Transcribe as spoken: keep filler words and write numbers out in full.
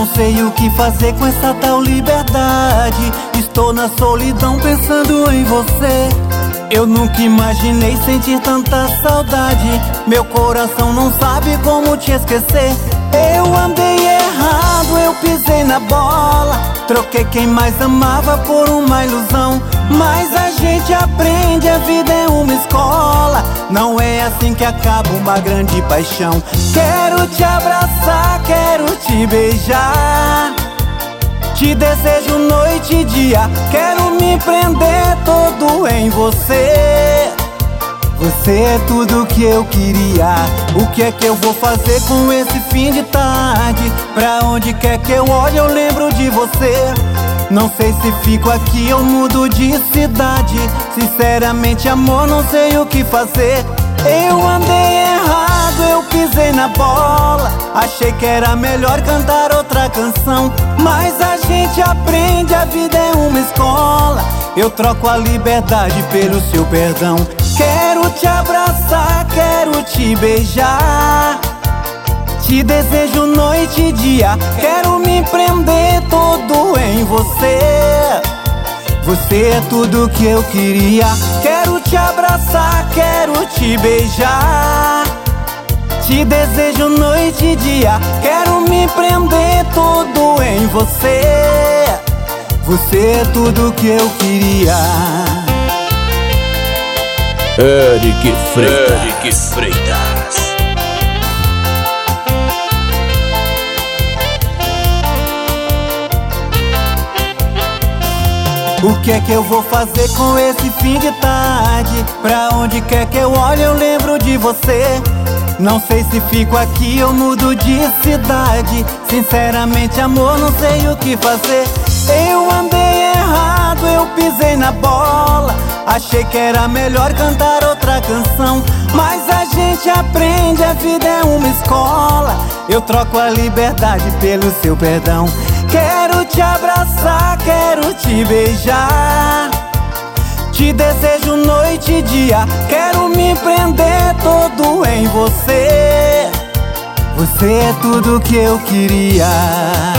sei o que fazer com essa tal liberdade. Estou na solidão pensando em você. Eu nunca imaginei sentir tanta saudade. Meu coração não sabe como te esquecer. Eu andei errado, eu pisei na bola. Troquei quem mais amava por uma ilusão. Mas a gente aprende, a vida é uma escola. Não é assim que acaba uma grande paixão. Quero te abraçar, quero te beijar. Te desejo noite e dia. Quero me prender todo em você. Você é tudo que eu queria. O que é que eu vou fazer com esse fim de tarde? Pra onde quer que eu olhe eu lembro de você. Não sei se fico aqui ou mudo de cidade. Sinceramente amor, não sei o que fazer. Eu andei errado, eu pisei na bola. Achei que era melhor cantar outra canção. Mas a gente aprende, a vida é uma escola. Eu troco a liberdade pelo seu perdão. Quero te abraçar, quero te beijar. Te desejo noite e dia. Quero me prender todo em você. Você é tudo que eu queria. Quero te abraçar, quero te beijar. Te desejo noite e dia. Quero me prender todo em você. Você é tudo que eu queria. Eric Freitas. Eric Freitas. O que é que eu vou fazer com esse fim de tarde? Pra onde quer que eu olhe eu lembro de você. Não sei se fico aqui ou mudo de cidade. Sinceramente amor, não sei o que fazer. Eu andei errado, eu pisei na bola. Achei que era melhor cantar outra canção. Mas a gente aprende, a vida é uma escola. Eu troco a liberdade pelo seu perdão. Quero te abraçar, quero te beijar. Te desejo noite e dia. Quero me prender todo em você. Você é tudo que eu queria.